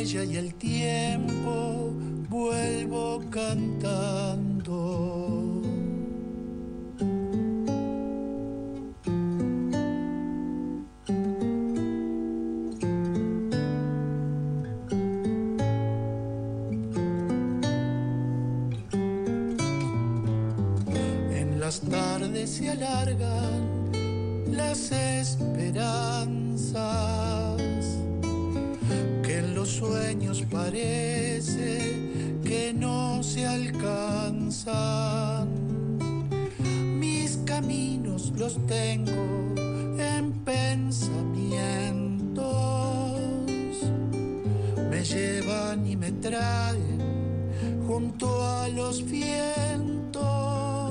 huella y el tiempo vuelvo cantando. Las tardes se alargan, las esperanzas, que en los sueños parece que no se alcanzan. Mis caminos los tengo en pensamientos, me llevan y me traen junto a los vientos.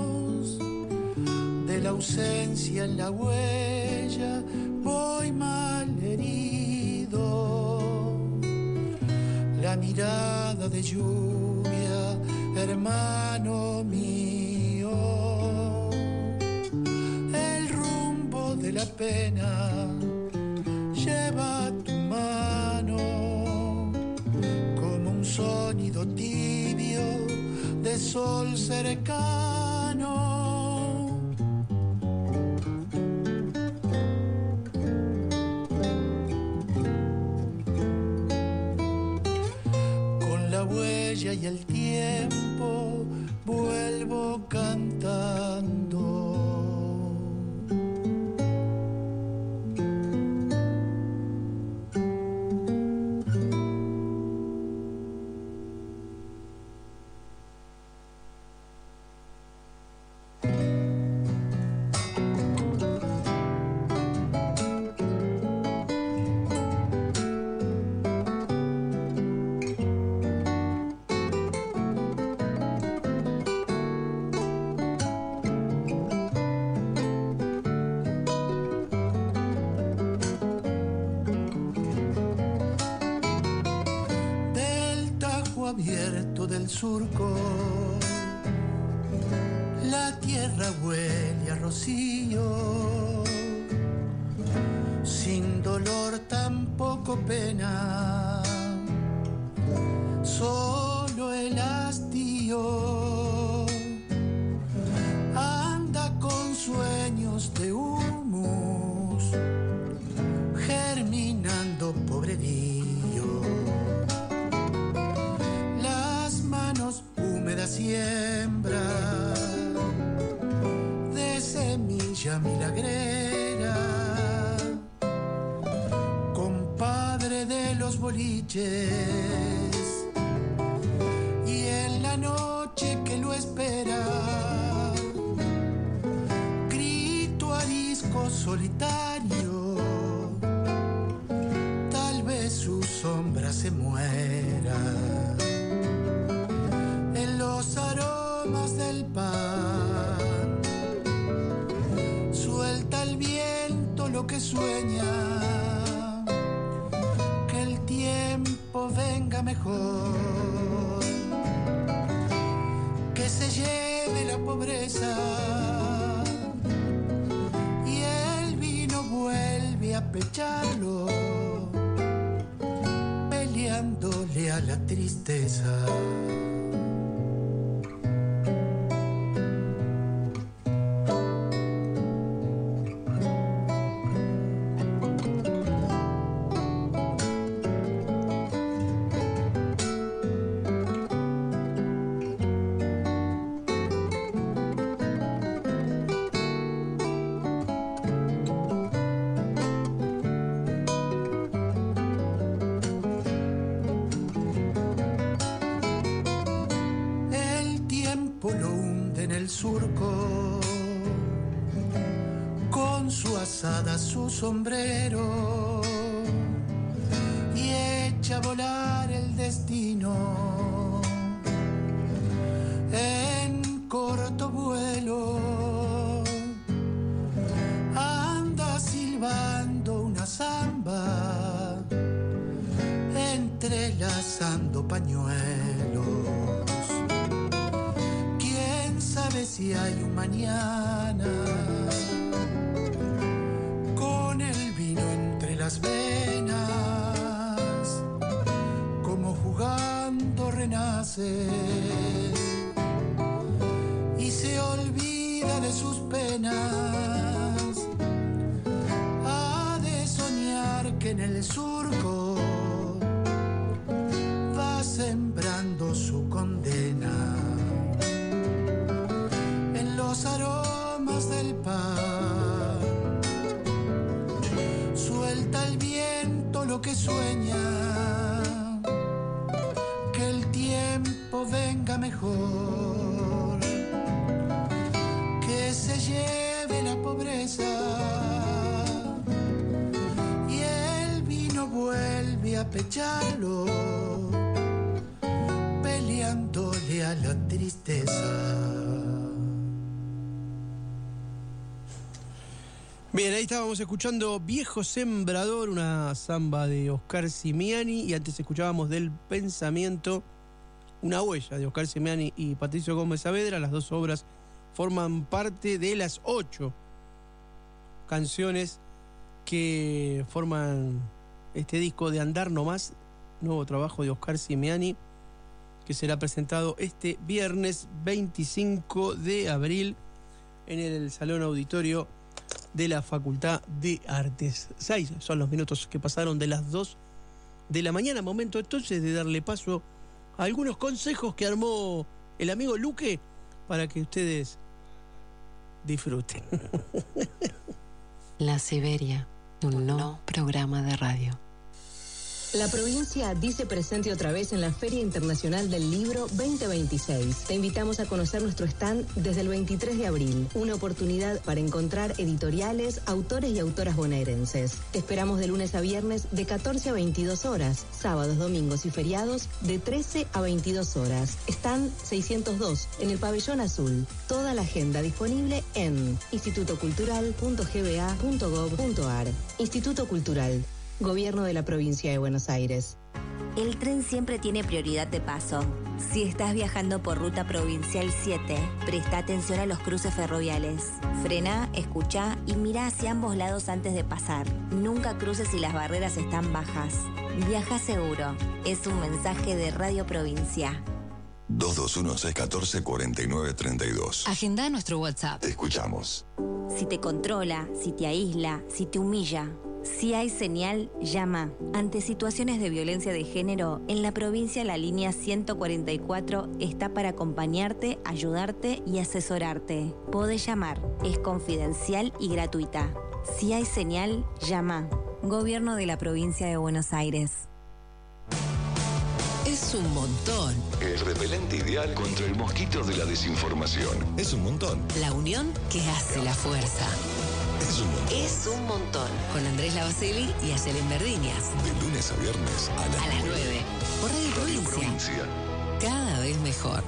De la ausencia en la huella voy malherido. La mirada de lluvia, hermano mío. El rumbo de la pena lleva tu mano como un sonido tibio de sol cercano. Y el tiempo vuelvo cantando. Abierto del surco, la tierra huele a rocío, sin dolor tampoco pena, solo el hastío anda con sueños de humus, germinando pobrerío. Siembra de semilla milagrera, compadre de los boliches, y en la noche que lo espera, grito arisco solitario, tal vez su sombra se muera. Los aromas del pan, suelta el viento lo que sueña, que el tiempo venga mejor, que se lleve la pobreza y el vino vuelve a pecharlo, peleándole a la tristeza. Surco, con su azada, su sombrero, y echa a volar el destino en corto vuelo. Anda silbando una samba, entrelazando pañuelos. Sabe si hay un mañana, con el vino entre las venas, placer y se olvida de sus penas. Ha de soñar que en el surco va sembrando su condena en los aromas del pan. Suelta el viento lo que sueña, que el tiempo venga mejor, que se lleve la pobreza y el vino vuelve a pecharlo, peleándole a la tristeza. Bien, ahí estábamos escuchando Viejo Sembrador, una samba de Oscar Simiani, y antes escuchábamos Del Pensamiento, una huella de Oscar Simiani y Patricio Gómez Saavedra. Las dos obras forman parte de las 8 canciones que forman este disco de Andar Nomás, nuevo trabajo de Oscar Simiani, que será presentado este viernes 25 de abril en el Salón Auditorio de la Facultad de Artes. 6 son los minutos que pasaron de las 2 de la mañana. Momento entonces de darle paso a algunos consejos que armó el amigo Luque para que ustedes disfruten. La Siberia, un no programa de radio. La provincia dice presente otra vez en la Feria Internacional del Libro 2026. Te invitamos a conocer nuestro stand desde el 23 de abril. Una oportunidad para encontrar editoriales, autores y autoras bonaerenses. Te esperamos de lunes a viernes de 14 a 22 horas, sábados, domingos y feriados de 13 a 22 horas. Stand 602 en el Pabellón Azul. Toda la agenda disponible en institutocultural.gba.gov.ar. Instituto Cultural. Gobierno de la Provincia de Buenos Aires. El tren siempre tiene prioridad de paso. Si estás viajando por Ruta Provincial 7, presta atención a los cruces ferroviales. Frena, escucha y mira hacia ambos lados antes de pasar. Nunca cruces si las barreras están bajas. Viaja seguro. Es un mensaje de Radio Provincia. 221-614-4932. Agenda nuestro WhatsApp. Te escuchamos. Si te controla, si te aísla, si te humilla, si hay señal, llama. Ante situaciones de violencia de género, en la provincia la línea 144 está para acompañarte, ayudarte y asesorarte. Podés llamar, es confidencial y gratuita. Si hay señal, llama. Gobierno de la Provincia de Buenos Aires. Es un montón. El repelente ideal contra el mosquito de la desinformación. Es un montón. La unión que hace la fuerza. Es un montón. Es un montón. Con Andrés Lavaceli y Ayelen Verdiñas. De lunes a viernes a las 9. Por Radio Provincia. Cada vez mejor.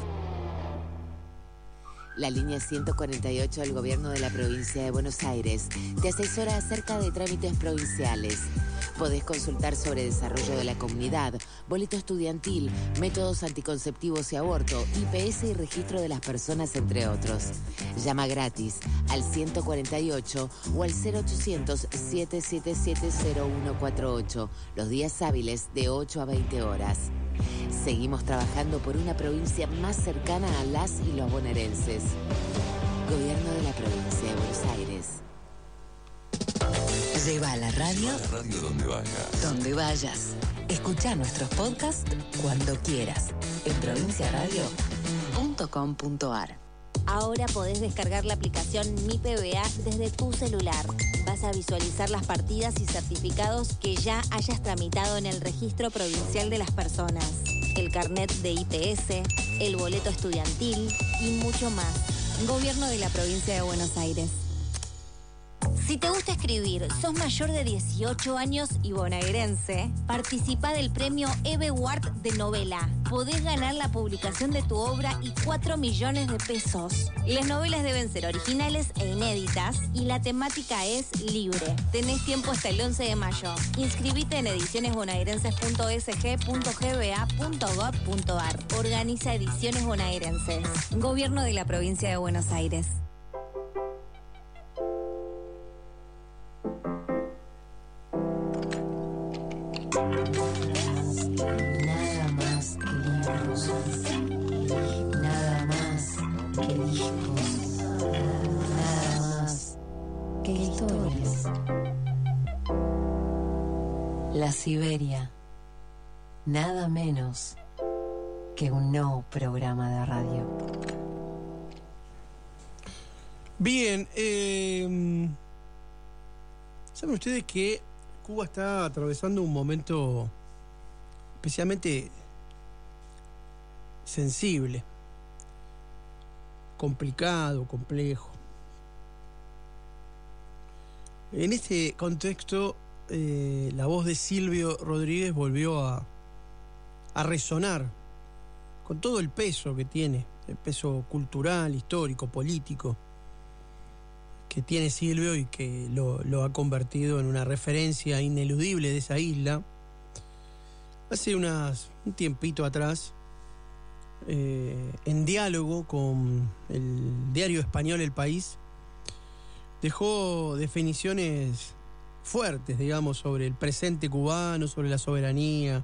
La línea 148 del Gobierno de la Provincia de Buenos Aires te asesora acerca de trámites provinciales. Podés consultar sobre desarrollo de la comunidad, boleto estudiantil, métodos anticonceptivos y aborto, IPS y registro de las personas, entre otros. Llama gratis al 148 o al 0800-777-0148, los días hábiles de 8 a 20 horas. Seguimos trabajando por una provincia más cercana a las y los bonaerenses. Gobierno de la Provincia de Buenos Aires. Lleva la radio donde vayas. donde vayas. Escucha nuestros podcasts cuando quieras. En provinciaradio.com.ar. Ahora podés descargar la aplicación Mi PBA desde tu celular. Vas a visualizar las partidas y certificados que ya hayas tramitado en el Registro Provincial de las Personas, el carnet de IPS, el boleto estudiantil y mucho más. Gobierno de la Provincia de Buenos Aires. Si te gusta escribir, sos mayor de 18 años y bonaerense, participa del premio EBWARD de novela. Podés ganar la publicación de tu obra y 4 millones de pesos. Las novelas deben ser originales e inéditas y la temática es libre. Tenés tiempo hasta el 11 de mayo. Inscribite en edicionesbonaerenses.sg.gba.gov.ar. Organiza Ediciones Bonaerenses. Gobierno de la Provincia de Buenos Aires. Nada más que libros. La Siberia, nada menos que un no programa de radio. Bien, ¿saben ustedes que Cuba está atravesando un momento especialmente sensible, complicado, complejo? En este contexto, la voz de Silvio Rodríguez volvió a resonar con todo el peso que tiene, el peso cultural, histórico, político, que tiene Silvio y que lo ha convertido en una referencia ineludible de esa isla. Hace un tiempito atrás, en diálogo con el diario español El País, dejó definiciones fuertes, digamos, sobre el presente cubano, sobre la soberanía,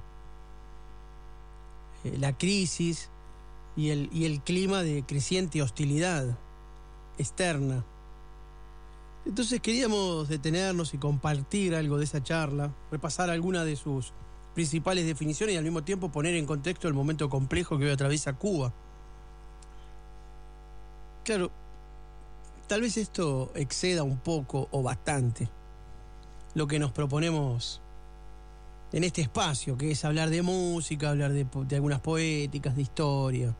la crisis y el clima de creciente hostilidad externa. Entonces queríamos detenernos y compartir algo de esa charla, repasar algunas de sus principales definiciones y al mismo tiempo poner en contexto el momento complejo que hoy atraviesa Cuba. Claro, tal vez esto exceda un poco o bastante lo que nos proponemos en este espacio, que es hablar de música, hablar de algunas poéticas, de historia,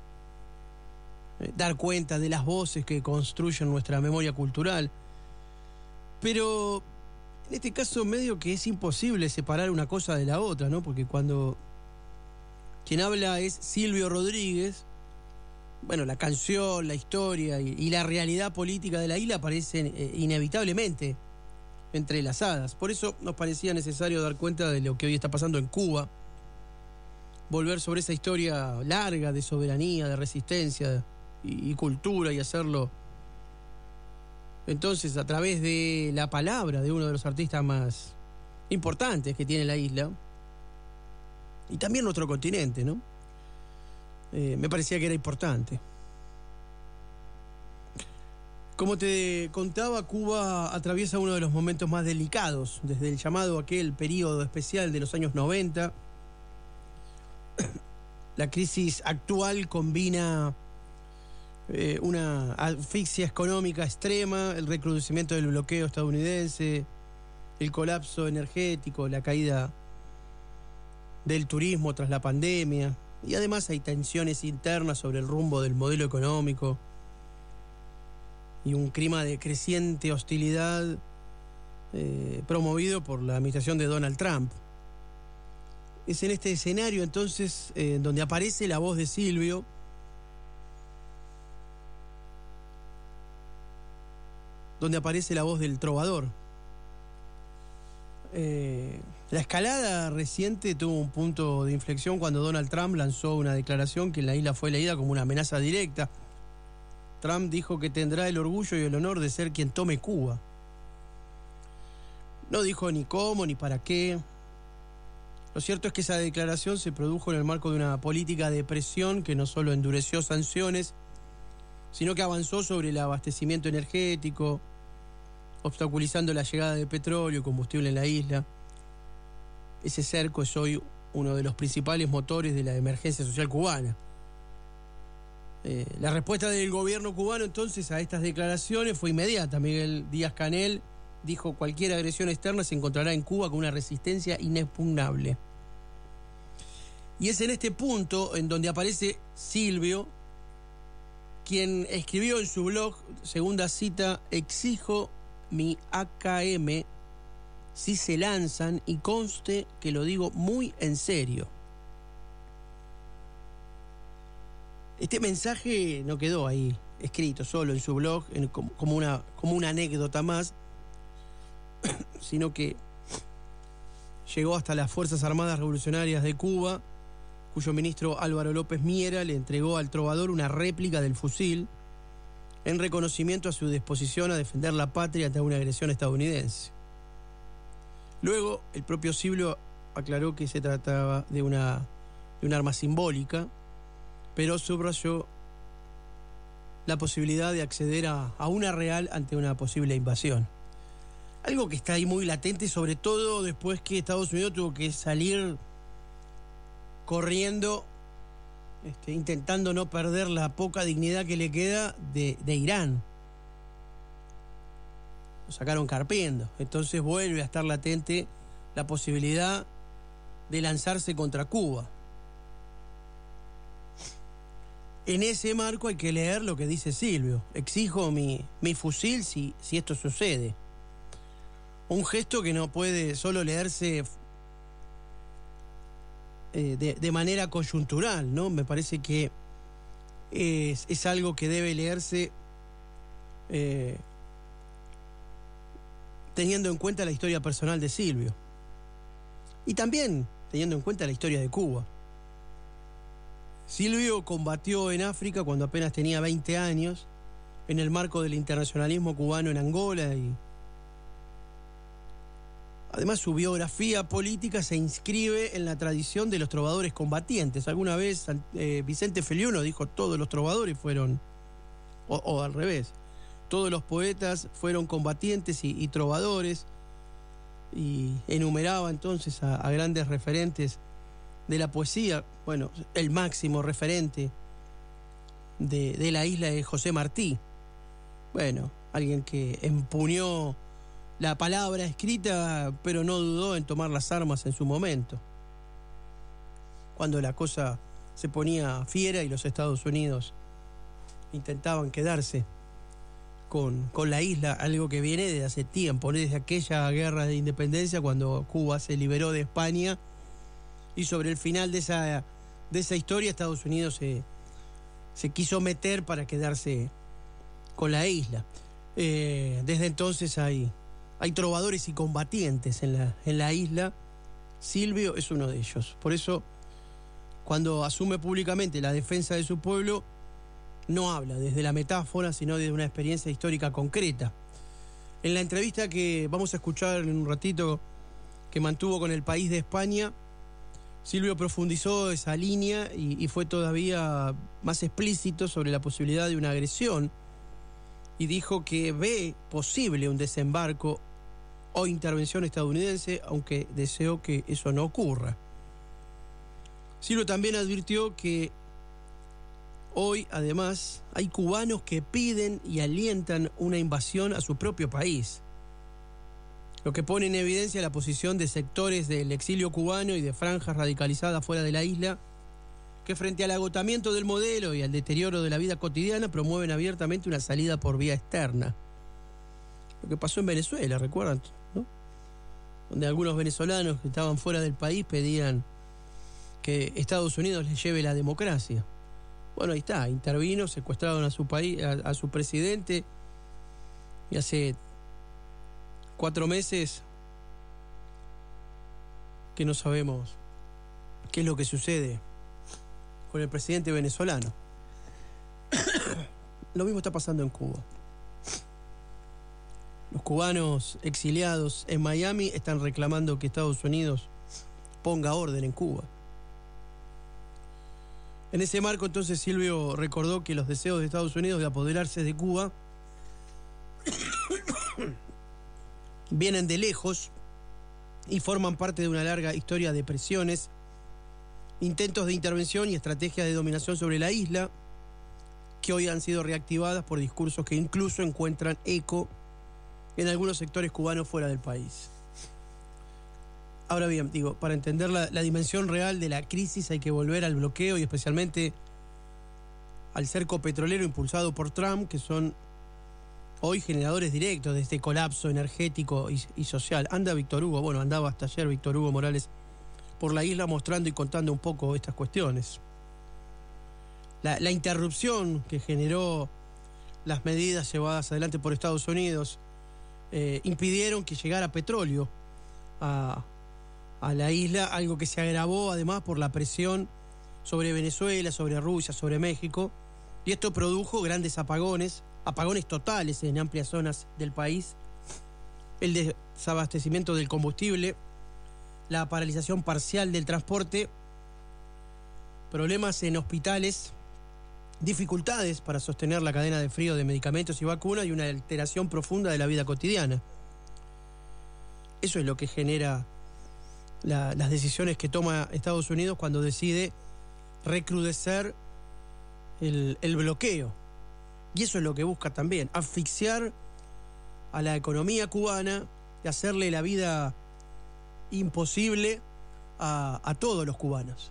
dar cuenta de las voces que construyen nuestra memoria cultural. Pero en este caso medio que es imposible separar una cosa de la otra, ¿no? Porque cuando quien habla es Silvio Rodríguez, bueno, la canción, la historia y la realidad política de la isla aparecen inevitablemente entrelazadas. Por eso nos parecía necesario dar cuenta de lo que hoy está pasando en Cuba, volver sobre esa historia larga de soberanía, de resistencia y cultura, y hacerlo entonces a través de la palabra de uno de los artistas más importantes que tiene la isla y también nuestro continente, ¿no? Me parecía que era importante. Como te contaba, Cuba atraviesa uno de los momentos más delicados, desde el llamado aquel periodo especial de los años 90. La crisis actual combina una asfixia económica extrema, el recrudecimiento del bloqueo estadounidense, el colapso energético, la caída del turismo tras la pandemia, y además hay tensiones internas sobre el rumbo del modelo económico y un clima de creciente hostilidad promovido por la administración de Donald Trump. Es en este escenario entonces donde aparece la voz de Silvio, donde aparece la voz del trovador. La escalada reciente tuvo un punto de inflexión cuando Donald Trump lanzó una declaración que en la isla fue leída como una amenaza directa. Trump dijo que tendrá el orgullo y el honor de ser quien tome Cuba. No dijo ni cómo ni para qué. Lo cierto es que esa declaración se produjo en el marco de una política de presión que no solo endureció sanciones, sino que avanzó sobre el abastecimiento energético, obstaculizando la llegada de petróleo y combustible en la isla. Ese cerco es hoy uno de los principales motores de la emergencia social cubana. La respuesta del gobierno cubano entonces a estas declaraciones fue inmediata. Miguel Díaz-Canel dijo: cualquier agresión externa se encontrará en Cuba con una resistencia inexpugnable. Y es en este punto en donde aparece Silvio, quien escribió en su blog, segunda cita: exijo mi AKM si se lanzan, y conste que lo digo muy en serio. Este mensaje no quedó ahí escrito solo en su blog como una anécdota más, sino que llegó hasta las Fuerzas Armadas Revolucionarias de Cuba, cuyo ministro Álvaro López Miera le entregó al trovador una réplica del fusil en reconocimiento a su disposición a defender la patria ante una agresión estadounidense. Luego, el propio Silvio aclaró que se trataba de un arma simbólica, pero subrayó la posibilidad de acceder a una real ante una posible invasión. Algo que está ahí muy latente, sobre todo después que Estados Unidos tuvo que salir corriendo, intentando no perder la poca dignidad que le queda de Irán. Lo sacaron carpiendo. Entonces vuelve a estar latente la posibilidad de lanzarse contra Cuba. En ese marco hay que leer lo que dice Silvio. Exijo mi fusil si esto sucede. Un gesto que no puede solo leerse de manera coyuntural, ¿no? Me parece que es algo que debe leerse teniendo en cuenta la historia personal de Silvio. Y también teniendo en cuenta la historia de Cuba. Silvio combatió en África cuando apenas tenía 20 años, en el marco del internacionalismo cubano en Angola, y además su biografía política se inscribe en la tradición de los trovadores combatientes. Alguna vez Vicente Feliuno dijo todos los trovadores fueron, o al revés, todos los poetas fueron combatientes y trovadores, y enumeraba entonces a grandes referentes de la poesía. Bueno, el máximo referente de la isla es José Martí. Bueno, alguien que empuñó la palabra escrita, pero no dudó en tomar las armas en su momento, cuando la cosa se ponía fiera y los Estados Unidos intentaban quedarse con la isla, algo que viene desde hace tiempo, desde aquella guerra de independencia cuando Cuba se liberó de España, y sobre el final de esa historia Estados Unidos se quiso meter para quedarse con la isla. Desde entonces hay trovadores y combatientes en la isla. Silvio es uno de ellos. Por eso, cuando asume públicamente la defensa de su pueblo, no habla desde la metáfora, sino desde una experiencia histórica concreta. En la entrevista que vamos a escuchar en un ratito, que mantuvo con El País de España, Silvio profundizó esa línea y fue todavía más explícito sobre la posibilidad de una agresión, y dijo que ve posible un desembarco o intervención estadounidense, aunque deseó que eso no ocurra. Silvio también advirtió que hoy, además, hay cubanos que piden y alientan una invasión a su propio país, lo que pone en evidencia la posición de sectores del exilio cubano y de franjas radicalizadas fuera de la isla, que frente al agotamiento del modelo y al deterioro de la vida cotidiana promueven abiertamente una salida por vía externa. Lo que pasó en Venezuela, ¿recuerdan? ¿No? Donde algunos venezolanos que estaban fuera del país pedían que Estados Unidos les lleve la democracia. Bueno, ahí está, intervino, secuestraron a su país, a su presidente, y hace 4 meses que no sabemos qué es lo que sucede con el presidente venezolano. Lo mismo está pasando en Cuba. Los cubanos exiliados en Miami están reclamando que Estados Unidos ponga orden en Cuba. En ese marco, entonces, Silvio recordó que los deseos de Estados Unidos de apoderarse de Cuba vienen de lejos y forman parte de una larga historia de presiones, intentos de intervención y estrategias de dominación sobre la isla, que hoy han sido reactivadas por discursos que incluso encuentran eco en algunos sectores cubanos fuera del país. Ahora bien, para entender la dimensión real de la crisis hay que volver al bloqueo y especialmente al cerco petrolero impulsado por Trump, que son hoy generadores directos de este colapso energético y social. Andaba hasta ayer Víctor Hugo Morales por la isla mostrando y contando un poco estas cuestiones. La interrupción que generó las medidas llevadas adelante por Estados Unidos impidieron que llegara petróleo a la isla, algo que se agravó además por la presión sobre Venezuela, sobre Rusia, sobre México, y esto produjo grandes apagones totales en amplias zonas del país, el desabastecimiento del combustible, la paralización parcial del transporte, problemas en hospitales, dificultades para sostener la cadena de frío de medicamentos y vacunas y una alteración profunda de la vida cotidiana. Eso es lo que genera las decisiones que toma Estados Unidos cuando decide recrudecer el bloqueo. Y eso es lo que busca también, asfixiar a la economía cubana y hacerle la vida imposible a todos los cubanos.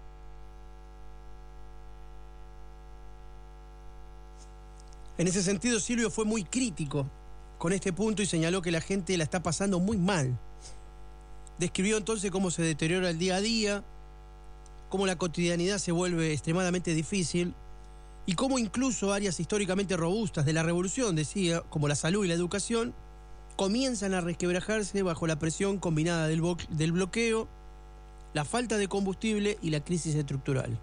En ese sentido, Silvio fue muy crítico con este punto y señaló que la gente la está pasando muy mal. Describió entonces cómo se deteriora el día a día, cómo la cotidianidad se vuelve extremadamente difícil y cómo incluso áreas históricamente robustas de la revolución, decía, como la salud y la educación, comienzan a resquebrajarse bajo la presión combinada del bloqueo, la falta de combustible y la crisis estructural.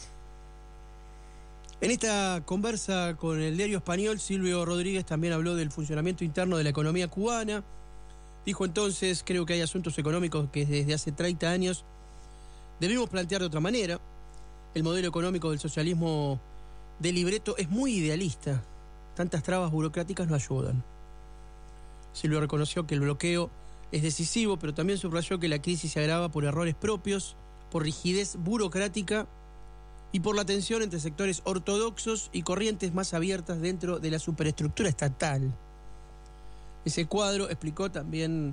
En esta conversa con el diario español, Silvio Rodríguez también habló del funcionamiento interno de la economía cubana. Dijo entonces, creo que hay asuntos económicos que desde hace 30 años debemos plantear de otra manera. El modelo económico del socialismo de libreto es muy idealista. Tantas trabas burocráticas no ayudan. Silvio reconoció que el bloqueo es decisivo, pero también subrayó que la crisis se agrava por errores propios, por rigidez burocrática y por la tensión entre sectores ortodoxos y corrientes más abiertas dentro de la superestructura estatal. Ese cuadro explicó también,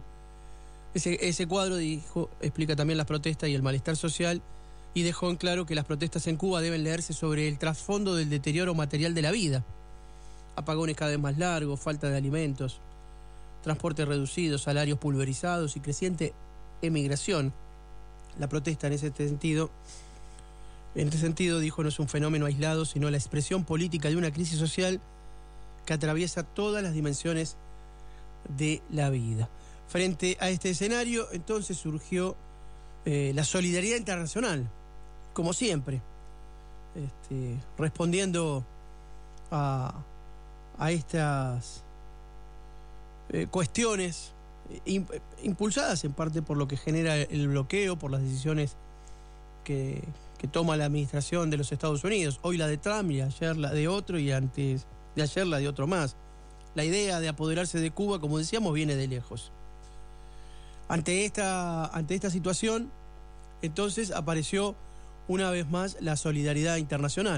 explica también las protestas y el malestar social y dejó en claro que las protestas en Cuba deben leerse sobre el trasfondo del deterioro material de la vida. Apagones cada vez más largos, falta de alimentos, transporte reducido, salarios pulverizados y creciente emigración. La protesta en ese sentido, dijo, no es un fenómeno aislado, sino la expresión política de una crisis social que atraviesa todas las dimensiones de la vida. Frente a este escenario, entonces surgió la solidaridad internacional, como siempre, respondiendo a estas cuestiones impulsadas en parte por lo que genera el bloqueo, por las decisiones que toma la administración de los Estados Unidos. Hoy la de Trump y ayer la de otro y antes de ayer la de otro más. La idea de apoderarse de Cuba, como decíamos, viene de lejos. Ante esta situación, entonces apareció una vez más la solidaridad internacional.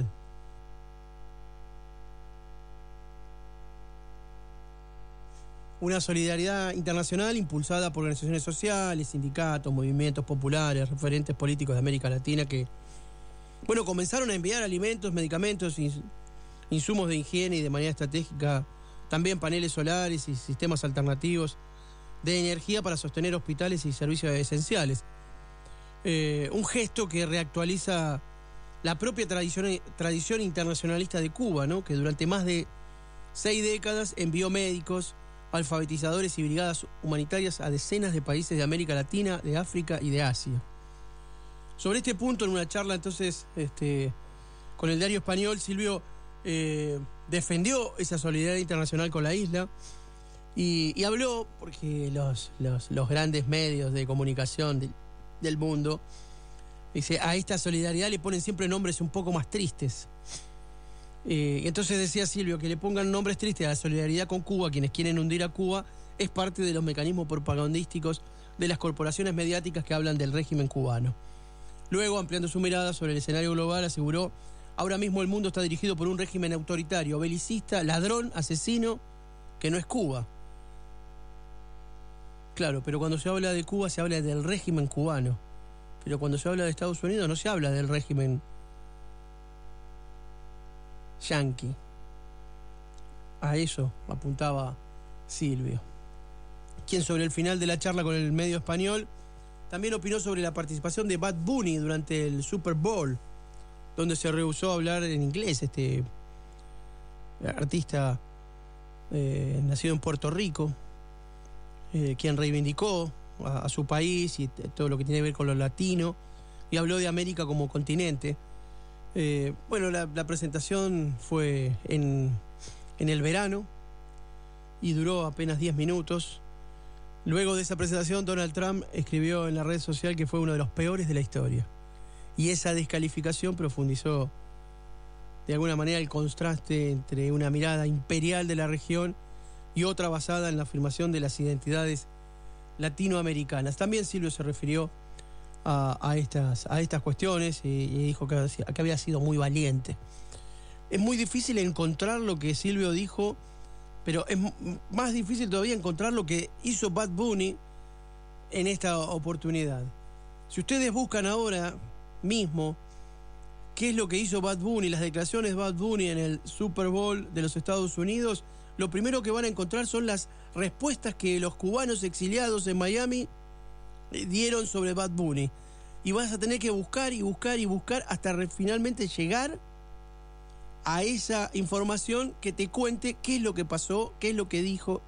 Una solidaridad internacional impulsada por organizaciones sociales, sindicatos, movimientos populares, referentes políticos de América Latina que, comenzaron a enviar alimentos, medicamentos, insumos de higiene y de manera estratégica también paneles solares y sistemas alternativos de energía para sostener hospitales y servicios esenciales. Un gesto que reactualiza la propia tradición internacionalista de Cuba, ¿no? Que durante más de 6 décadas envió médicos, alfabetizadores y brigadas humanitarias a decenas de países de América Latina, de África y de Asia. Sobre este punto, en una charla entonces con el diario español, Silvio defendió esa solidaridad internacional con la isla y habló, porque los grandes medios de comunicación del mundo, dice, a esta solidaridad le ponen siempre nombres un poco más tristes. Entonces decía Silvio que le pongan nombres tristes a la solidaridad con Cuba, quienes quieren hundir a Cuba, es parte de los mecanismos propagandísticos de las corporaciones mediáticas que hablan del régimen cubano. Luego, ampliando su mirada sobre el escenario global, aseguró, ahora mismo el mundo está dirigido por un régimen autoritario, belicista, ladrón, asesino, que no es Cuba. Claro, pero cuando se habla de Cuba se habla del régimen cubano. Pero cuando se habla de Estados Unidos no se habla del régimen yanqui. A eso apuntaba Silvio, quien sobre el final de la charla con el medio español también opinó sobre la participación de Bad Bunny durante el Super Bowl, donde se rehusó a hablar en inglés, este artista nacido en Puerto Rico, quien reivindicó a su país y todo lo que tiene que ver con lo latino, y habló de América como continente. La presentación fue en el verano y duró apenas 10 minutos. Luego de esa presentación, Donald Trump escribió en la red social que fue uno de los peores de la historia. Y esa descalificación profundizó de alguna manera el contraste entre una mirada imperial de la región y otra basada en la afirmación de las identidades latinoamericanas. También Silvio se refirió a estas cuestiones y dijo que había sido muy valiente. Es muy difícil encontrar lo que Silvio dijo, pero es más difícil todavía encontrar lo que hizo Bad Bunny en esta oportunidad. Si ustedes buscan ahora mismo qué es lo que hizo Bad Bunny, las declaraciones de Bad Bunny en el Super Bowl de los Estados Unidos, lo primero que van a encontrar son las respuestas que los cubanos exiliados en Miami dieron sobre Bad Bunny. Y vas a tener que buscar y buscar y buscar hasta finalmente llegar a esa información que te cuente qué es lo que pasó, qué es lo que dijo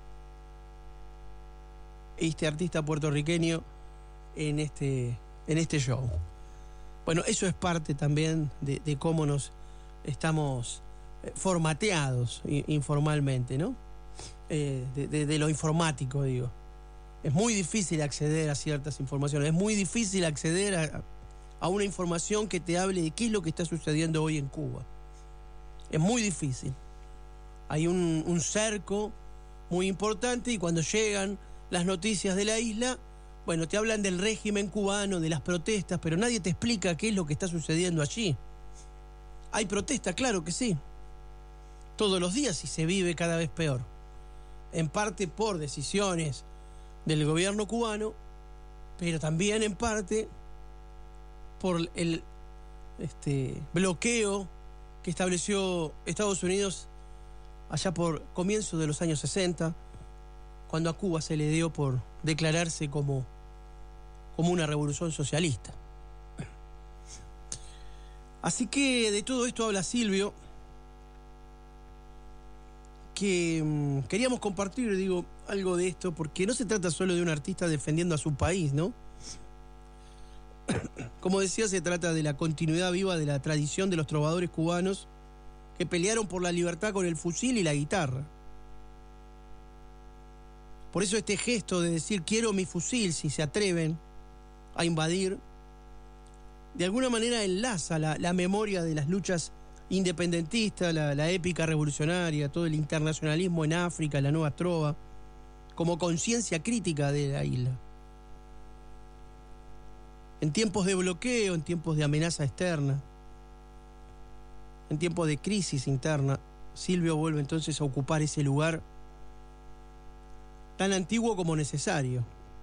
este artista puertorriqueño en este show. Bueno, eso es parte también de cómo nos estamos formateados informalmente, ¿no? De lo informático, digo. Es muy difícil acceder a ciertas informaciones, es muy difícil acceder a una información que te hable de qué es lo que está sucediendo hoy en Cuba. Es muy difícil. Hay un cerco muy importante y cuando llegan las noticias de la isla, bueno, te hablan del régimen cubano, de las protestas, pero nadie te explica qué es lo que está sucediendo allí. ¿Hay protesta? Claro que sí. Todos los días y se vive cada vez peor. En parte por decisiones del gobierno cubano, pero también en parte por el bloqueo que estableció Estados Unidos allá por comienzos de los años 60, cuando a Cuba se le dio por declararse como una revolución socialista. Así que de todo esto habla Silvio, que queríamos compartir, digo, algo de esto, porque no se trata solo de un artista defendiendo a su país, ¿no? Como decía, se trata de la continuidad viva de la tradición de los trovadores cubanos que pelearon por la libertad con el fusil y la guitarra. Por eso este gesto de decir quiero mi fusil si se atreven a invadir, de alguna manera enlaza la memoria de las luchas independentistas, la épica revolucionaria, todo el internacionalismo en África, la nueva trova, como conciencia crítica de la isla. En tiempos de bloqueo, en tiempos de amenaza externa, en tiempos de crisis interna, Silvio vuelve entonces a ocupar ese lugar tan antiguo como necesario.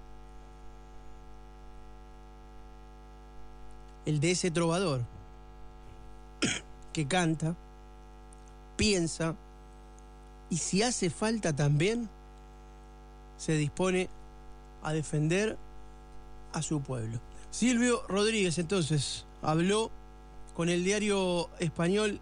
El de ese trovador que canta, piensa y si hace falta también se dispone a defender a su pueblo. Silvio Rodríguez entonces habló con el diario español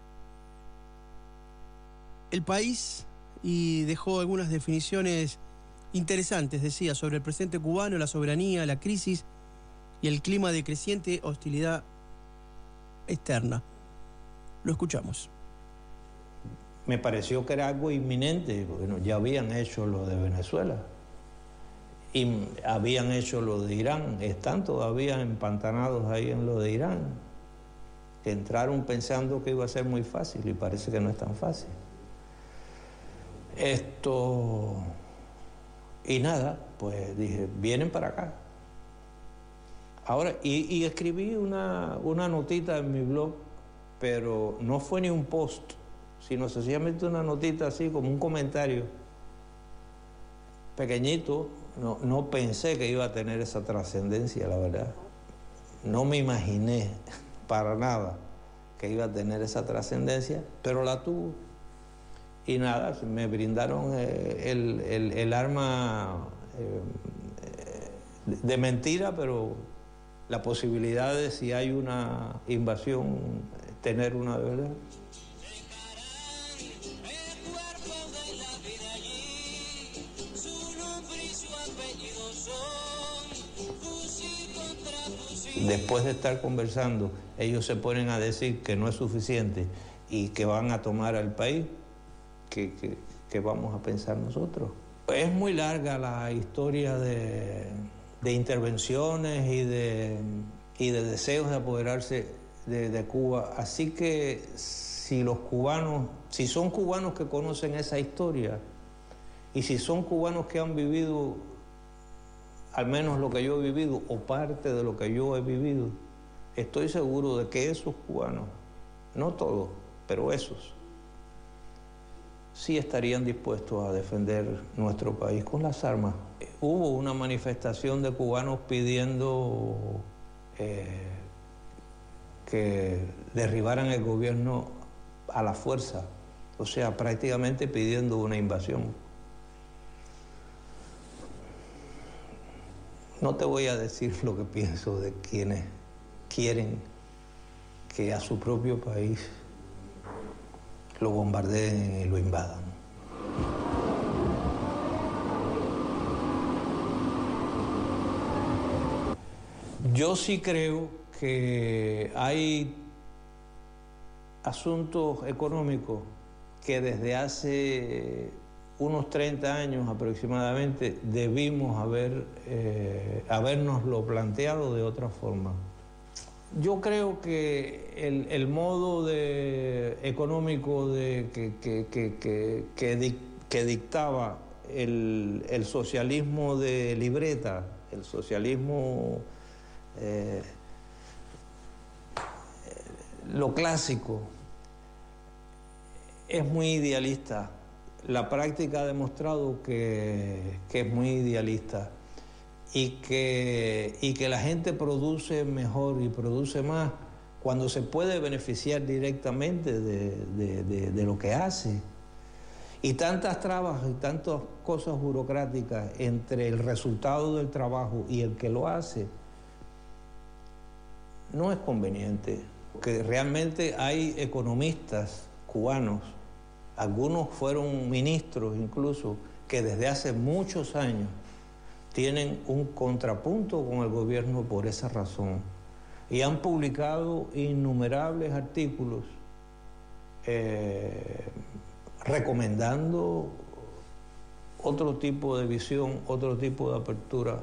El País y dejó algunas definiciones interesantes, decía, sobre el presente cubano, la soberanía, la crisis y el clima de creciente hostilidad externa. Lo escuchamos. Me pareció que era algo inminente, porque ya habían hecho lo de Venezuela y habían hecho lo de Irán, están todavía empantanados ahí en lo de Irán, que entraron pensando que iba a ser muy fácil y parece que no es tan fácil. Y nada, pues dije, vienen para acá. Ahora, y escribí una notita en mi blog, pero no fue ni un post, sino sencillamente una notita así, como un comentario pequeñito. No pensé que iba a tener esa trascendencia, la verdad. No me imaginé para nada que iba a tener esa trascendencia, pero la tuvo. Y nada, me brindaron el arma de mentira, pero la posibilidad de, si hay una invasión, tener una de verdad. Después de estar conversando, ellos se ponen a decir que no es suficiente y que van a tomar al país. ¿Qué vamos a pensar nosotros? Es muy larga la historia de intervenciones y de deseos de apoderarse de Cuba. Así que si son cubanos que conocen esa historia y si son cubanos que han vivido al menos lo que yo he vivido, o parte de lo que yo he vivido, estoy seguro de que esos cubanos, no todos, pero esos, sí estarían dispuestos a defender nuestro país con las armas. Hubo una manifestación de cubanos pidiendo que derribaran el gobierno a la fuerza, o sea, prácticamente pidiendo una invasión. No te voy a decir lo que pienso de quienes quieren que a su propio país lo bombardeen y lo invadan. Yo sí creo que hay asuntos económicos que desde hace unos 30 años aproximadamente debimos habernoslo planteado de otra forma. Yo creo que el modo económico que dictaba el socialismo de libreta, el socialismo, lo clásico, es muy idealista. La práctica ha demostrado que es muy idealista y que la gente produce mejor y produce más cuando se puede beneficiar directamente de lo que hace. Y tantas trabas y tantas cosas burocráticas entre el resultado del trabajo y el que lo hace no es conveniente. Porque realmente hay economistas cubanos, algunos fueron ministros incluso, que desde hace muchos años tienen un contrapunto con el gobierno por esa razón. Y han publicado innumerables artículos recomendando otro tipo de visión, otro tipo de apertura.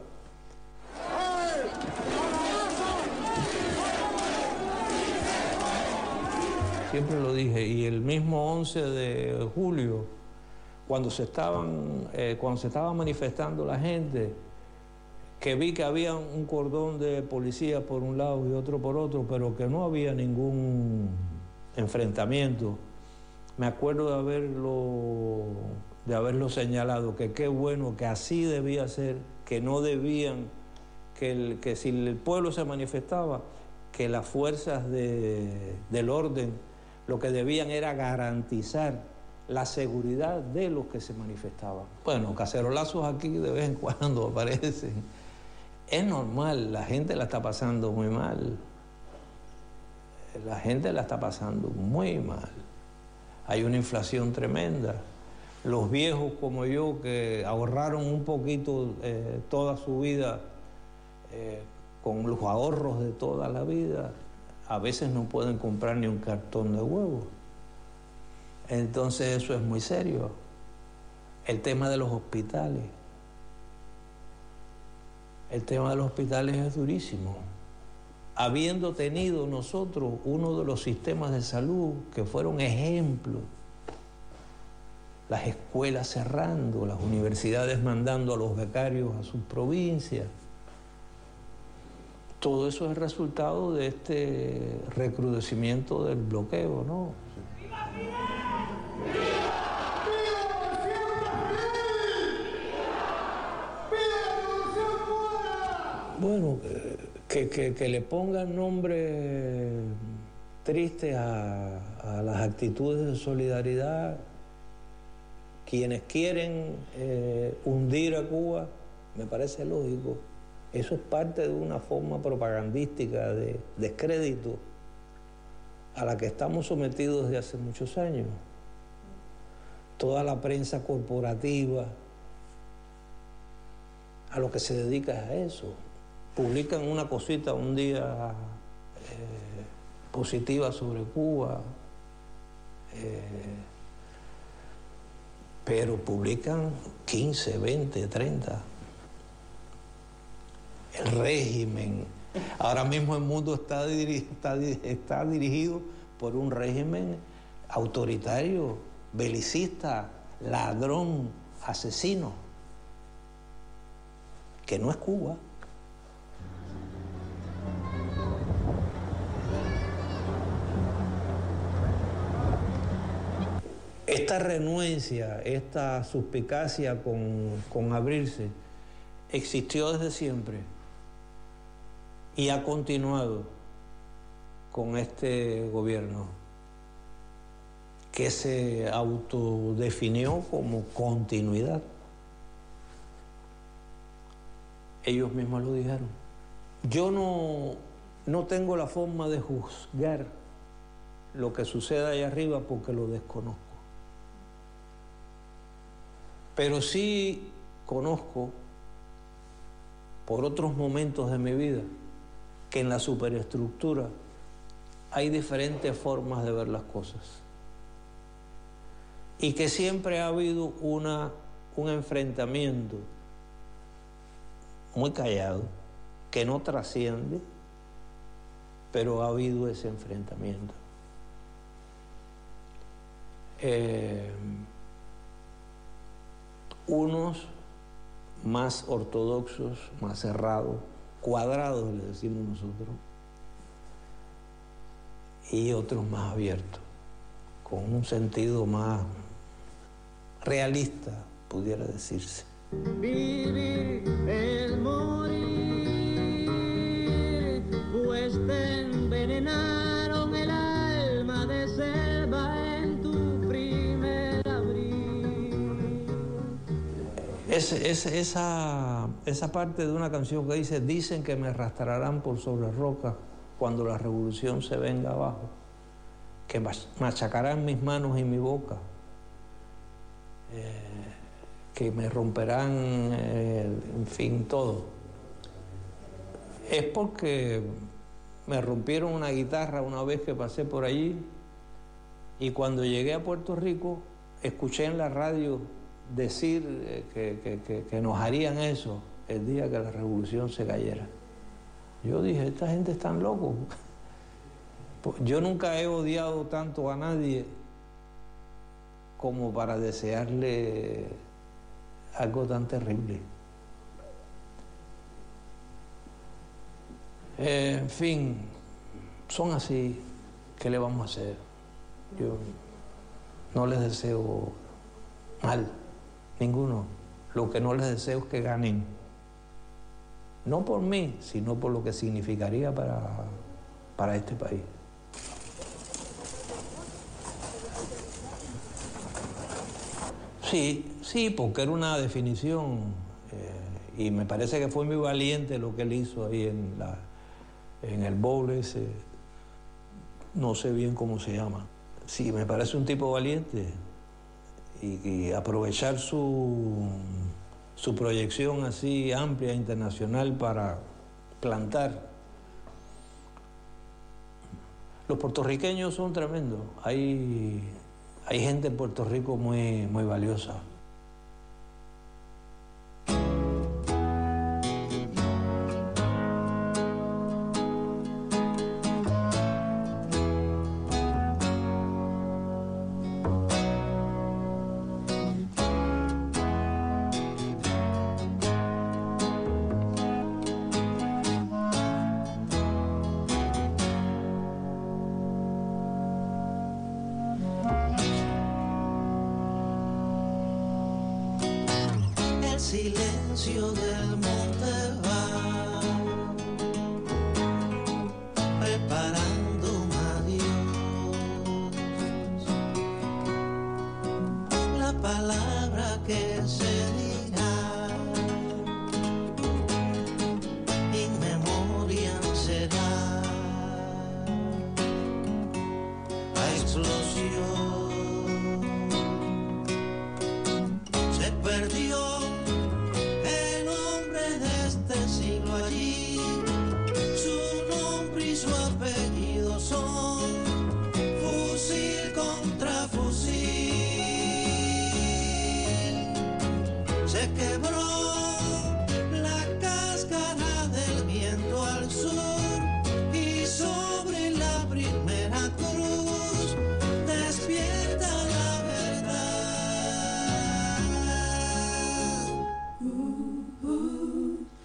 Siempre lo dije, y el mismo 11 de julio, cuando se estaba manifestando la gente, que vi que había un cordón de policía por un lado y otro por otro, pero que no había ningún enfrentamiento, me acuerdo de haberlo señalado, que qué bueno, que así debía ser, que no debían, que si el pueblo se manifestaba, que las fuerzas del orden lo que debían era garantizar la seguridad de los que se manifestaban. Bueno, cacerolazos aquí de vez en cuando aparecen. Es normal, la gente la está pasando muy mal. La gente la está pasando muy mal. Hay una inflación tremenda. Los viejos como yo, que ahorraron un poquito toda su vida, con los ahorros de toda la vida, a veces no pueden comprar ni un cartón de huevos. Entonces eso es muy serio. El tema de los hospitales. El tema de los hospitales es durísimo. Habiendo tenido nosotros uno de los sistemas de salud que fueron ejemplos, las escuelas cerrando, las universidades mandando a los becarios a sus provincias, todo eso es el resultado de este recrudecimiento del bloqueo, ¿no? Bueno, que le pongan nombre triste a las actitudes de solidaridad, quienes quieren hundir a Cuba, me parece lógico. Eso es parte de una forma propagandística de descrédito a la que estamos sometidos desde hace muchos años. Toda la prensa corporativa a lo que se dedica es a eso. Publican una cosita un día positiva sobre Cuba, pero publican 15, 20, 30. El régimen. Ahora mismo el mundo está dirigido por un régimen autoritario, belicista, ladrón, asesino. que no es Cuba. Esta renuencia, esta suspicacia con abrirse, existió desde siempre y ha continuado con este gobierno que se autodefinió como continuidad. Ellos mismos lo dijeron. Yo no tengo la forma de juzgar lo que sucede allá arriba porque lo desconozco. Pero sí conozco, por otros momentos de mi vida, que en la superestructura hay diferentes formas de ver las cosas. Y que siempre ha habido un enfrentamiento muy callado, que no trasciende, pero ha habido ese enfrentamiento. Unos más ortodoxos, más cerrados, cuadrados, le decimos nosotros, y otros más abiertos, con un sentido más realista, pudiera decirse. Vivir es morir, pues te envenenaron el alma de selva en tu primer abril. Esa parte de una canción que dice: dicen que me arrastrarán por sobre rocas cuando la revolución se venga abajo, que machacarán mis manos y mi boca, que me romperán, en fin, todo. Es porque me rompieron una guitarra una vez que pasé por allí, y cuando llegué a Puerto Rico escuché en la radio decir que nos harían eso el día que la revolución se cayera. Yo dije, esta gente es tan loco. Yo nunca he odiado tanto a nadie como para desearle algo tan terrible. En fin, son así. ¿Qué le vamos a hacer? Yo no les deseo mal, ninguno. Lo que no les deseo es que ganen. No por mí, sino por lo que significaría para este país. Sí, porque era una definición, y me parece que fue muy valiente lo que él hizo ahí en el bowl ese, no sé bien cómo se llama. Sí, me parece un tipo valiente, y aprovechar su proyección así amplia, internacional, para plantar. Los puertorriqueños son tremendos. Hay gente en Puerto Rico muy, muy valiosa. Silencio del monte va preparando un adiós. La palabra que se dirá in memoriam será la explosión. Se perdió allí, su nombre y su apellido son fusil contra fusil. Se quebró la cáscara del viento al sur, y sobre la primera cruz despierta la verdad.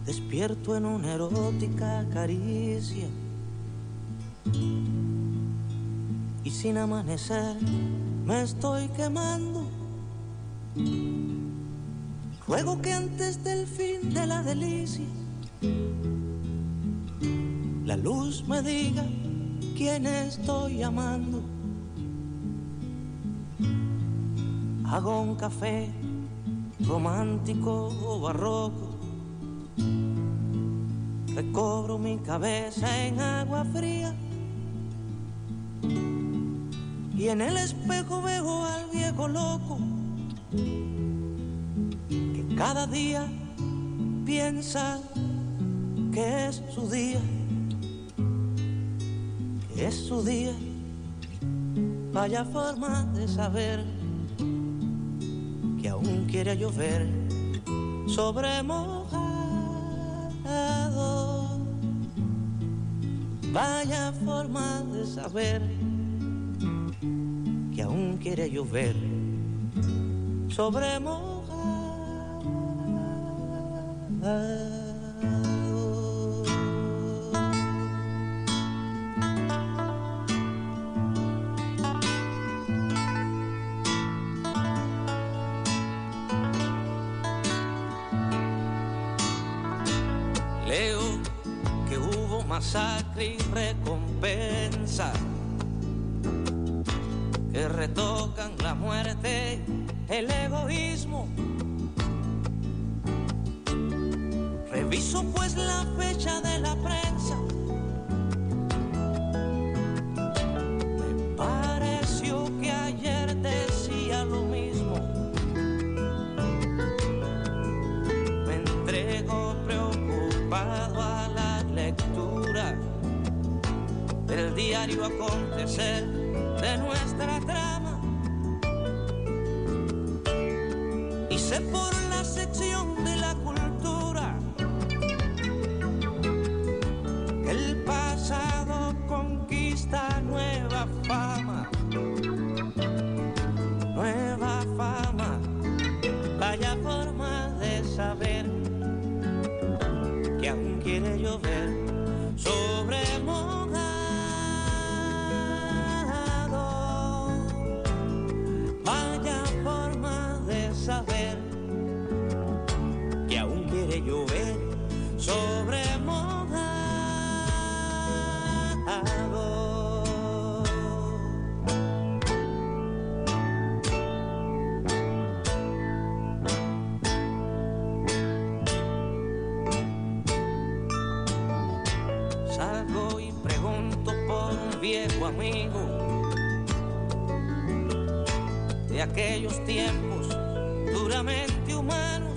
despierto en una erótica caricia y sin amanecer me estoy quemando. Ruego que antes del fin de la delicia la luz me diga quién estoy amando. Hago un café romántico o barroco, recobro mi cabeza en agua fría y en el espejo veo al viejo loco que cada día piensa que es su día, que es su día. Vaya forma de saber que aún quiere llover sobre mojado. Vaya forma de saber que aún quiere llover sobre mojado. Leo que hubo masacre y recompensa, que retocan la muerte, el egoísmo. Reviso pues la fecha de la prensa, me pareció que ayer decía lo mismo. Me entrego preocupado a la lectura del diario acontecer de nuestra trama, y sé por la sección de la cultura que el pasado conquista nueva fama, nueva fama. Vaya forma de saber que aún quiere llover sobre mojado. Vaya forma de saber que aún quiere llover sobre mojado. Salgo y pregunto por un viejo amigo de aquellos tiempos duramente humanos,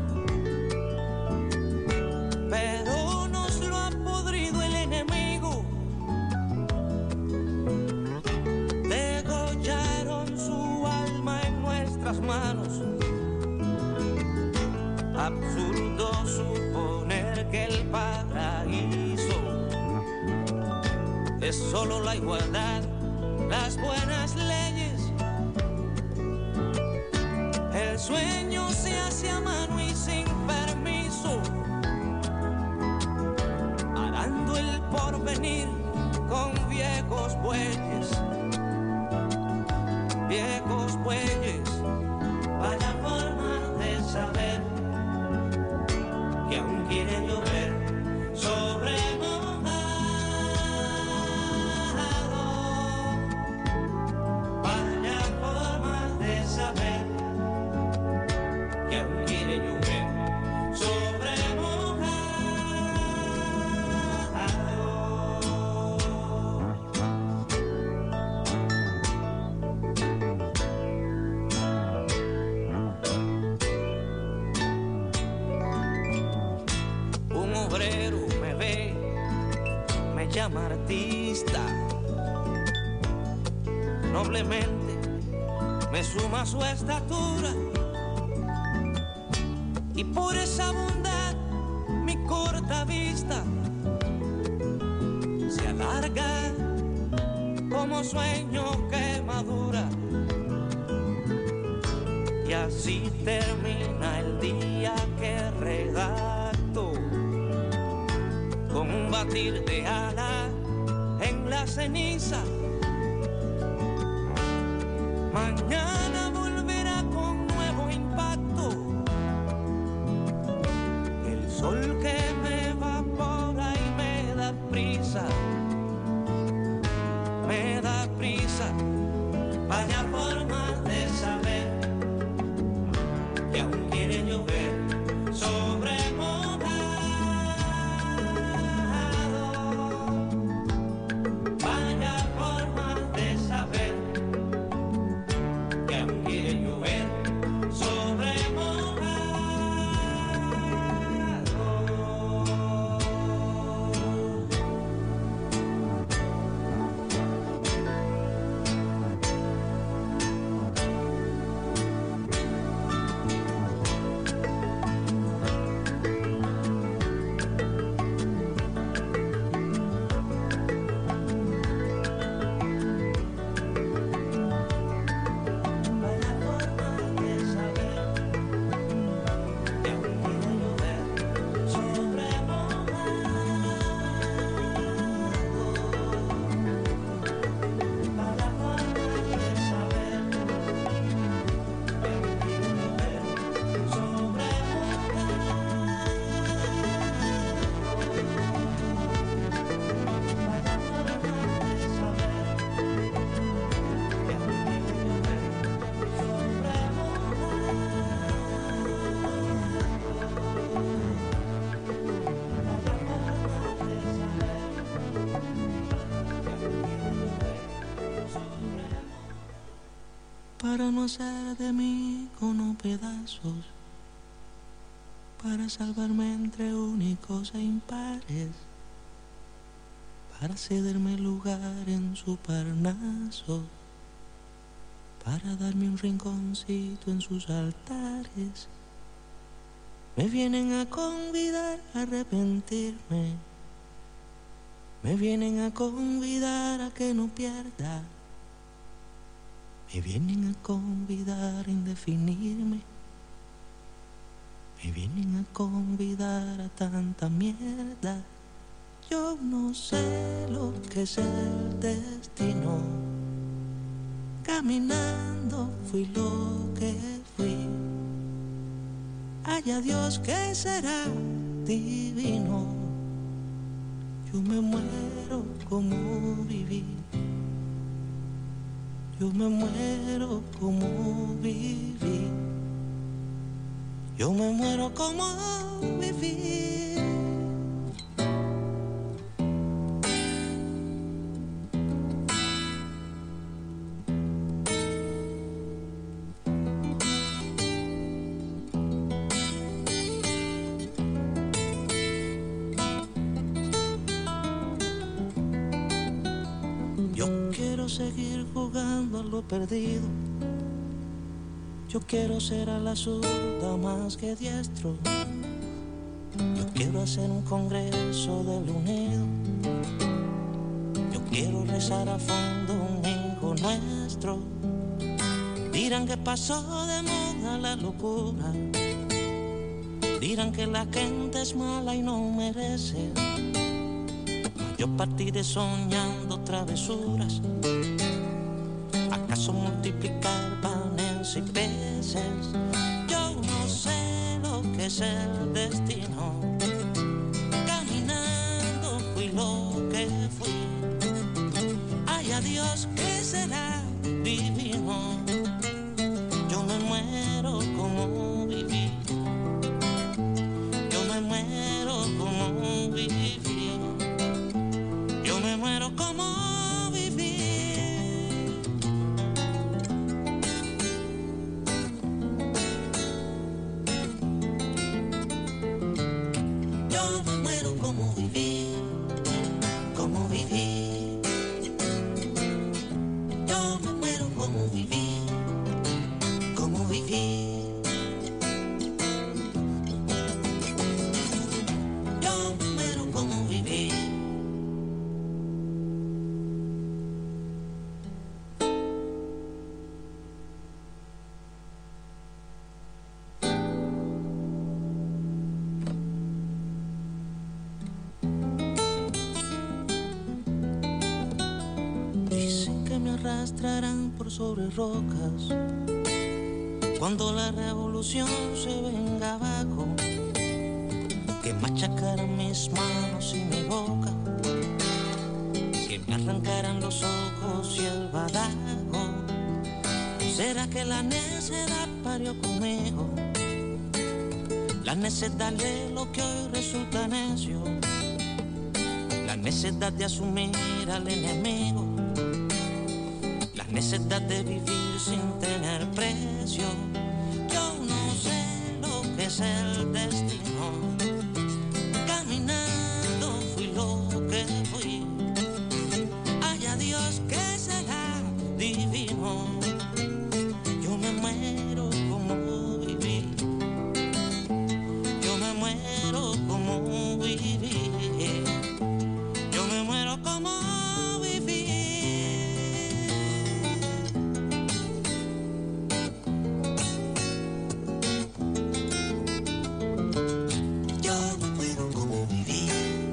pero nos lo ha podrido el enemigo. Degollaron su alma en nuestras manos. Absurdo suponer que el paraíso es solo la igualdad, las buenas leyes. El sueño se hace a mano y sin permiso, arando el porvenir con viejos bueyes, viejos bueyes. Vaya forma de saber que aún quiere llover sobre mojado. Vaya forma de saber que aún quiere llover sobre mojado. Un obrero me ve, me llama artista, noblemente me suma a su estatura, y por esa bondad mi corta vista se alarga como sueño que madura, y así termina el día que redacto con un batir de alas en la ceniza. Mañana volverá con nuevo impacto. El sol que me evapora y me da prisa. Me da prisa. Vaya forma de saber que aún quiere llover sobre mojado. Vaya forma de saber que aún quiere llover sobre mojado. Para no hacer de mí unos pedazos, para salvarme entre únicos e impares, para cederme lugar en su Parnaso, para darme un rinconcito en sus altares. Me vienen a convidar a arrepentirme, me vienen a convidar a que no pierda. Me vienen a convidar a indefinirme. Me vienen a convidar a tanta mierda. Yo no sé lo que es el destino. Caminando fui lo que fui. Haya Dios que será divino. Yo me muero como viví. Yo me muero como viví. Yo me muero como viví. Yo quiero seguir jugando a lo perdido. Yo quiero ser a la zurda más que diestro. Yo quiero hacer un congreso del unido. Yo quiero rezar a fondo un hijo nuestro. Dirán que pasó de moda la locura. Dirán que la gente es mala y no merece. Yo partiré soñando travesuras. ¿Acaso multiplicar panes y peces? Yo no sé lo que es el destino. Caminando fui lo que fui. Haya Dios que será divino. Yo me muero como viví. Yo me muero como viví. Yo me muero como viví. Yo me muero como viví, como viví. Yo arrastrarán por sobre rocas. Cuando la revolución se venga abajo, que machacaran mis manos y mi boca, que me arrancaran los ojos y el badajo. ¿Será que la necedad parió conmigo? La necedad de lo que hoy resulta necio, la necedad de asumir al enemigo, la necedad de vivir sin tener precio. Yo no sé lo que es el destino, caminando fui lo que fui. Haya Dios que será divino. Yo me muero como viví, yo me muero como viví, yo me muero como viví. Yo me muero como viví.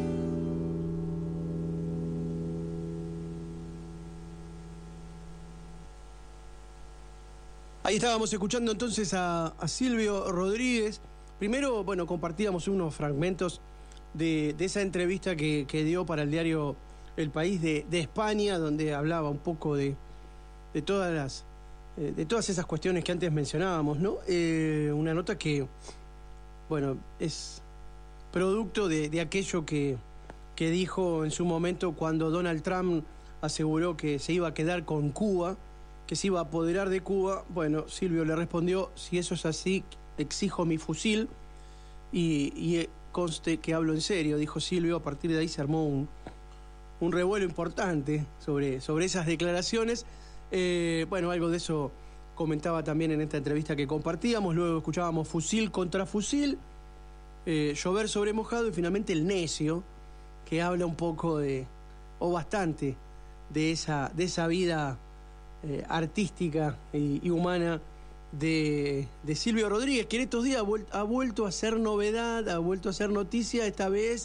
Ahí estábamos escuchando entonces a Silvio Rodríguez. Primero, bueno, compartíamos unos fragmentos de esa entrevista que dio para el diario El País de España, donde hablaba un poco de todas esas cuestiones que antes mencionábamos, ¿no? Una nota que, bueno, es producto de aquello que dijo en su momento cuando Donald Trump aseguró que se iba a quedar con Cuba, que se iba a apoderar de Cuba. Bueno, Silvio le respondió: si eso es así, exijo mi fusil. Y conste que hablo en serio, dijo Silvio. A partir de ahí se armó un revuelo importante sobre esas declaraciones. Bueno, algo de eso comentaba también en esta entrevista que compartíamos. Luego escuchábamos fusil contra fusil, llover sobre mojado, y finalmente el necio, que habla un poco o bastante de esa vida artística y humana de Silvio Rodríguez, que en estos días ha vuelto a ser novedad, ha vuelto a ser noticia, esta vez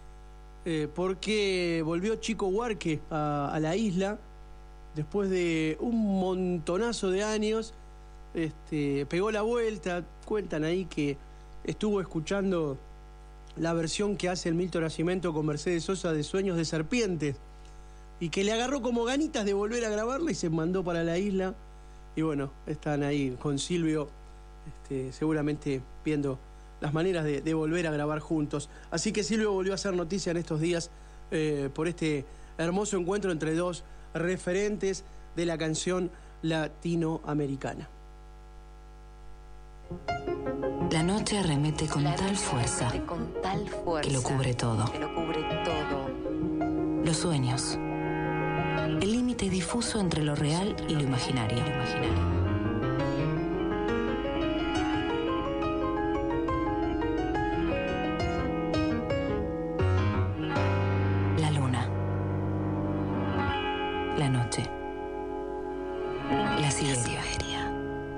porque volvió Chico Huarque a la isla después de un montonazo de años. Pegó la vuelta. Cuentan ahí que estuvo escuchando la versión que hace el Milton Nascimento con Mercedes Sosa de Sueños de Serpientes, y que le agarró como ganitas de volver a grabarla y se mandó para la isla. Y bueno, están ahí con Silvio, seguramente viendo las maneras de volver a grabar juntos. Así que Silvio volvió a hacer noticia en estos días por este hermoso encuentro entre dos referentes de la canción latinoamericana. La noche arremete con tal fuerza que lo cubre todo. Los sueños. El límite difuso entre lo real y lo imaginario. La luna. La noche. La Siberia.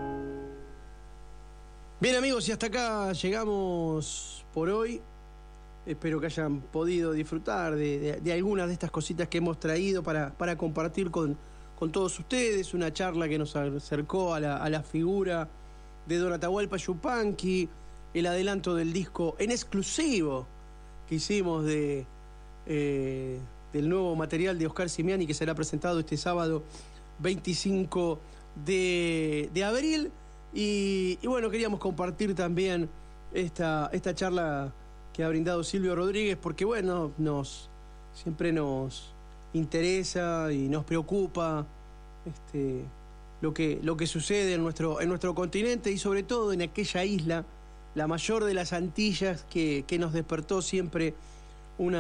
Bien, amigos, y hasta acá llegamos por hoy. Espero que hayan podido disfrutar de algunas de estas cositas que hemos traído para compartir con todos ustedes. Una charla que nos acercó a la figura de Don Atahualpa Yupanqui, el adelanto del disco en exclusivo que hicimos del nuevo material de Oscar Simiani, que será presentado este sábado 25 de abril. Y bueno, queríamos compartir también esta charla que ha brindado Silvio Rodríguez, porque bueno, siempre nos interesa y nos preocupa lo que sucede en nuestro continente, y sobre todo en aquella isla, la mayor de las Antillas, que nos despertó siempre un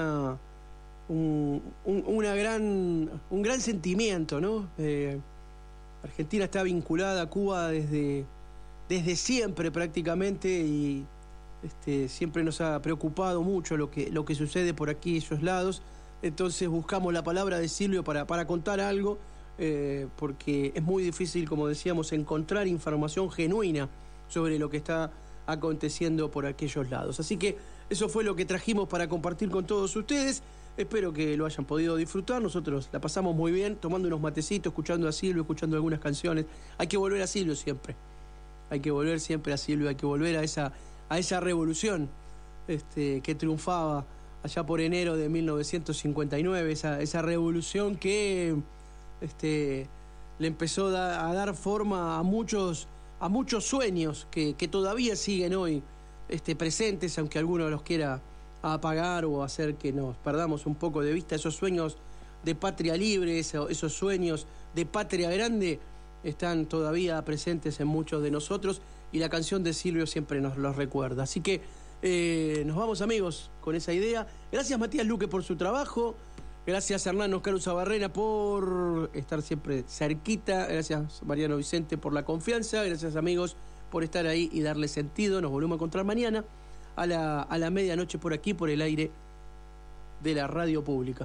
gran sentimiento, ¿no? Argentina está vinculada a Cuba desde siempre prácticamente, y siempre nos ha preocupado mucho lo que sucede por aquí, esos lados. Entonces buscamos la palabra de Silvio para contar algo, porque es muy difícil, como decíamos, encontrar información genuina sobre lo que está aconteciendo por aquellos lados. Así que eso fue lo que trajimos para compartir con todos ustedes. Espero que lo hayan podido disfrutar. Nosotros la pasamos muy bien, tomando unos matecitos, escuchando a Silvio, escuchando algunas canciones. Hay que volver a Silvio siempre. Hay que volver siempre a Silvio, hay que volver a esa revolución que triunfaba allá por enero de 1959, esa revolución que le empezó a dar forma a muchos sueños que todavía siguen hoy presentes, aunque alguno los quiera apagar o hacer que nos perdamos un poco de vista. Esos sueños de patria libre, esos sueños de patria grande están todavía presentes en muchos de nosotros, y la canción de Silvio siempre nos los recuerda. Así que nos vamos, amigos, con esa idea. Gracias, Matías Luque, por su trabajo. Gracias, Hernán Oscar Usabarrena, por estar siempre cerquita. Gracias, Mariano Vicente, por la confianza. Gracias, amigos, por estar ahí y darle sentido. Nos volvemos a encontrar mañana a la medianoche por aquí, por el aire de la radio pública.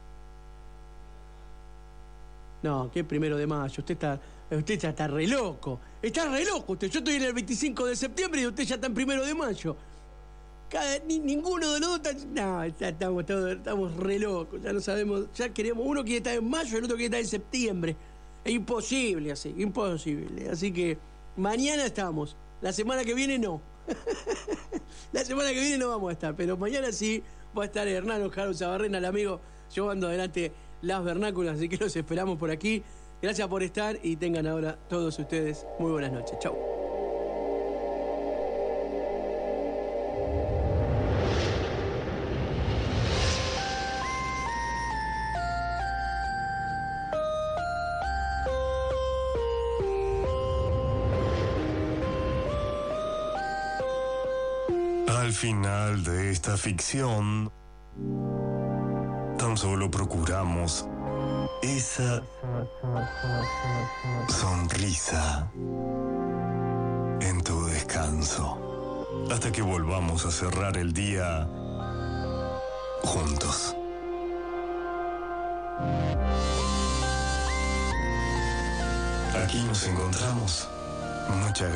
No, que 1 de mayo. Usted ya está re loco. Está re loco usted. Yo estoy en el 25 de septiembre y usted ya está en 1 de mayo. Ninguno de los dos ya estamos re locos. Ya no sabemos. Ya queremos. Uno quiere estar en mayo y el otro quiere estar en septiembre. Es imposible así. Imposible. Así que mañana estamos. La semana que viene no. La semana que viene no vamos a estar. Pero mañana sí va a estar Hernán Oscar Usabarrena, el amigo, llevando adelante las vernáculas. Así que los esperamos por aquí. Gracias por estar y tengan ahora todos ustedes muy buenas noches. Chau. Al final de esta ficción, tan solo procuramos esa sonrisa en tu descanso, hasta que volvamos a cerrar el día juntos. Aquí nos encontramos. Muchas gracias.